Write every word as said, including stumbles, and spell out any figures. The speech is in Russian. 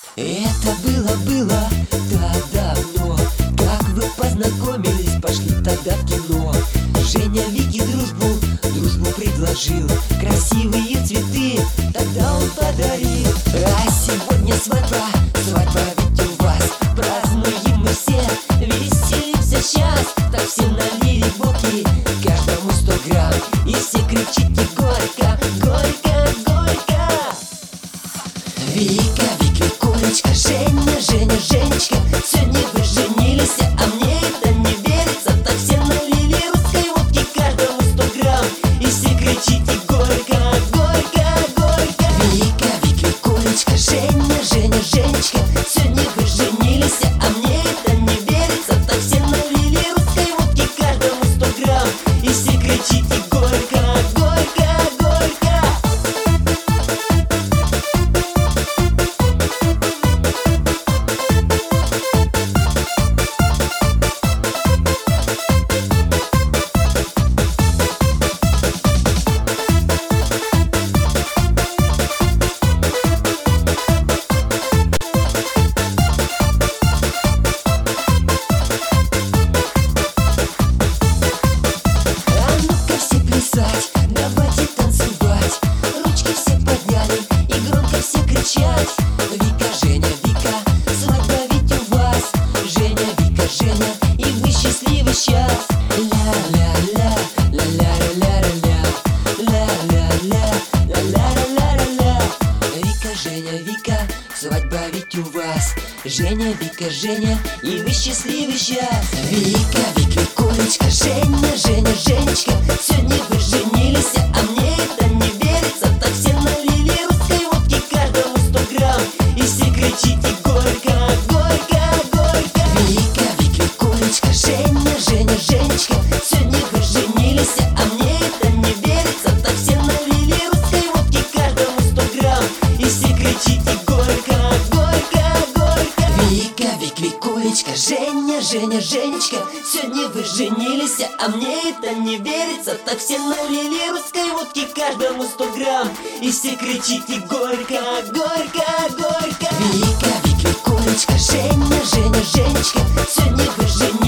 Это было-было так давно. Как вы познакомились, пошли тогда в кино. Женя Вике дружбу, дружбу предложил. Красивые цветы тогда он подарил. А сегодня свадьба, свадьба ведь у вас. Празднуем мы все, веселимся сейчас. Так все налили боки, каждому сто грамм. И все кричите горько, горько, горько. Вика, Вика, Викулечка, Женя, Женя, Женечка, сегодня вы женились, а мне это не верится. Так все налили русской водки, каждому сто грамм. И все кричите горько, горько, горько. Вика, Вика, Викулечка, Женя, Женя, Женечка, сегодня вы женились, а мне это не верится. Так все налили русской водки, каждому сто грамм. И все кричите горько, горько, горько. Давайте танцевать, ручки все подняли и громко все кричать. Вика, Женя, Вика, свадьба ведь у вас. Женя, Вика, Женя, и вы счастливы сейчас. Ля-ля-ля, ля-ля-ля-ля-ля, ля-ля-ля, ля-ля-ля-ля-ля. Вика, Женя, Вика, свадьба ведь у вас. Женя, Вика, Женя, и вы счастливы сейчас. Вика, Вика, Викулечка, Женя, Женя, Женечка, сегодня вы женились, а мне это не верится. Так все налили русской водки, каждому сто грамм. И все кричите горько, горько, горько. Вика, Вика, Викулечка, Женя, Женя, Женечка, сегодня вы женились, а мне это не верится. Так все налили русской водки, каждому сто грамм. И все кричите горько, горько, горько. Вика, Вика, Викулечка, Женя, Женя, Женечка, сегодня вы женились, а мне это не верится. Так все налили русской водки, каждому сто грамм. И все кричите горько, горько, горько. Вика, Вика, Викулечка, Женя, Женя, Женечка, сегодня вы женились.